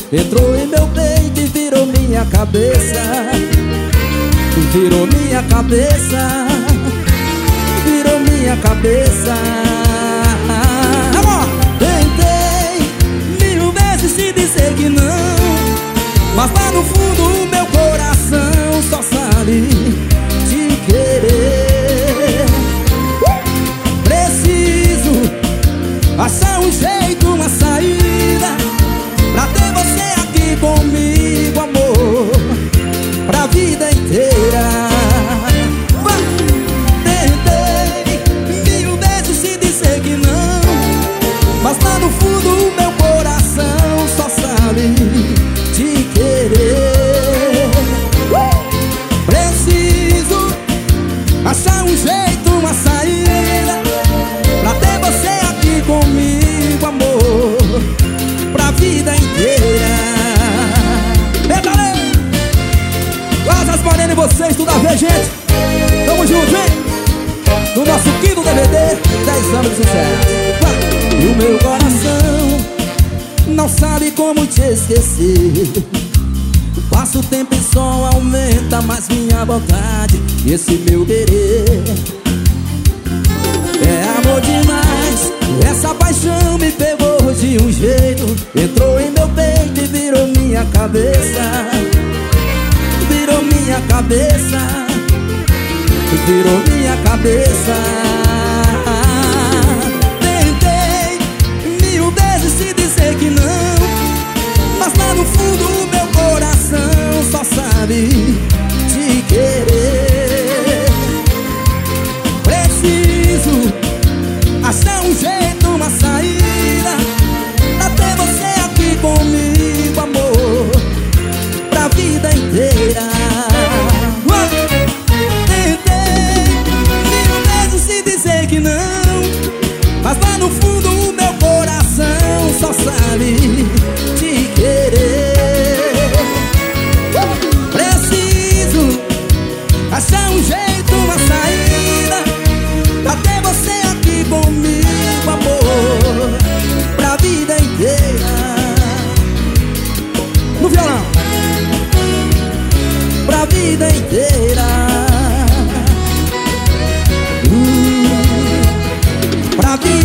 entrou em meu peito e virou minha cabeça. Virou minha cabeça, virou minha cabeça. Amor! Tentei mil vezes te dizer que não, mas lá no fundo o meu coração só sabe te querer. Preciso achar um jeito, uma saída pra ter você aqui comigo, amor, pra vida inteira. Tentei mil vezes te dizer que não, mas lá no fundo o meu coração só sabe te querer. Preciso achar um jeito, uma saída pra ter você aqui comigo, amor, pra vida inteira. Asas Moreno e vocês, tudo a ver, gente? Tamo junto, hein? No nosso quinto DVD, 10 anos de sucesso. E o meu coração não sabe como te esquecer. Passa o tempo e só aumenta mais minha vontade. E esse meu querer é amor demais. Essa paixão me pegou de um jeito, entrou em meu peito e virou minha cabeça. Virou minha cabeça, virou minha cabeça. Tentei mil vezes te dizer que não, mas lá no fundo o meu coração só sabe te querer. Preciso achar um jeito, uma saída pra ter você aqui comigo, amor, pra vida inteira. Tentei mil vezes te dizer que não, mas lá no fundo o meu coração só sabe te querer. Preciso achar um jeito, uma saída pra ter você aqui comigo, amor, pra vida inteira. No violão, pra vida inteira. Pra vida